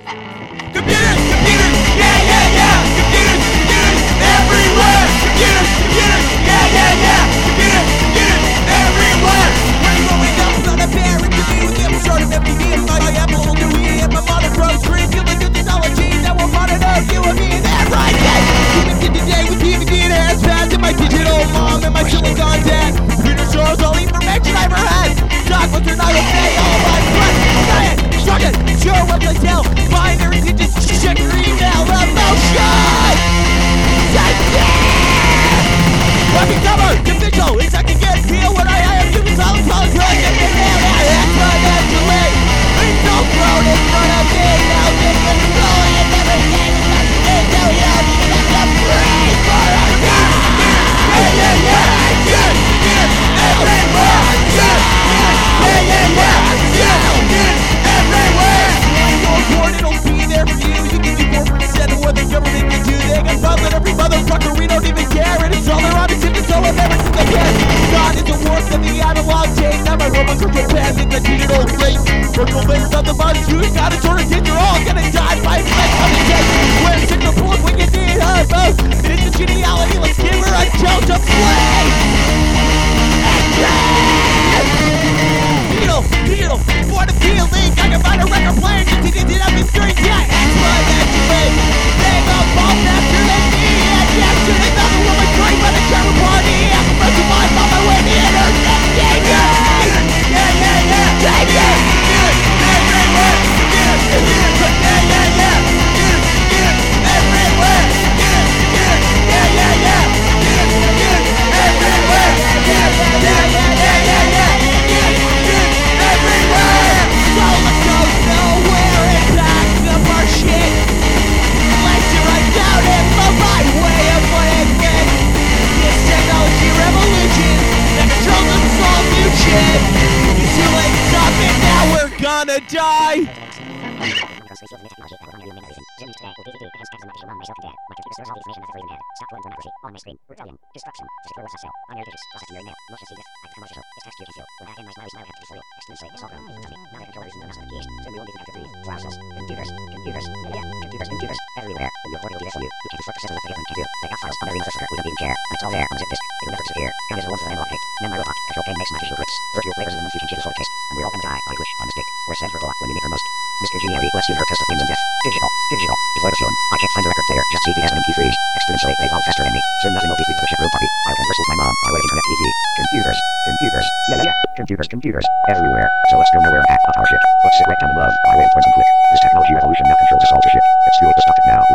Computers, computers, yeah, yeah, yeah. Computers, computers, everywhere. Computers, computers, yeah, yeah, yeah. Computers, computers, everywhere. When growing up, son of parents, to me with the start of MTV and my Apple II and my monochrome screen, feel the new technology that will monitor you and me and everything. Even to today with DVD and handspads and my digital mom and my silicon dad. Computer stores all the information I ever had. Blockbuster, night of day, all my blood, science, structure, sure what to tell. Binary digits, check your email, emotion. What cover, digital, is I can get feel what I am. You can solve good, get it down, exponentially. It's so grown in front of me, now this is going and everything is just into you. It's a free for a girl. Yeah, yeah, yeah, yeah, everywhere. Yeah, yeah, yeah, yeah, everywhere. When you're born, it'll be there for you. You can do more for instead of what the government can do. They got fun with every motherfucker, we don't even care. And it's all their opposite, it's all of everything they can. God is a work of the analog tape. Now my robot control path in the digital race. Virtual layers of the body, you gotta sort of get, you're all gonna die by flex on the day. Where it's in your pulls when you need her most. It's a geniality, let's give her a jolt to play. Digital, for the feeling, I can find a record player, just did up in strings, yeah, exponentially. They go fall faster than me, and yes, to another woman, joined by the German party. I'm a bunch of miles on my way to the internet, yeah, everywhere, everywhere, everywhere. So let's go nowhere and pack up our shit. Let's write down it for my way of putting it. This technology revolution that controls and solves future. It's too late to stop it, now we're gonna die. Computers everywhere. When you're porting DVS on you, you can't just work the system together and can do. They got files on every register. We don't even care. And it's all there on a zip disk. It will never disappear. And there's a one for the analog tape. Then my robot, control pane makes my digital bricks. Virtual flavors of the you can choose a sort of taste. And we're all gonna die. I wish on mistake. We're sent Virgo when you need her most. Mr. Genieri, let's use her test of flames and death. Digital. Before the film, I can't find a record player. Just CDs and MP3s. Exponentially, they evolve faster than me. Soon nothing will beat me for the chat room party. I'll converse with my mom. I wait internet TV. Computers. Yeah. Computers everywhere. So let's go nowhere and hack up our shit. Let's sit right down and love. I wait points and click. This technology revolution now controls us all to shit. It's too late to stop it now.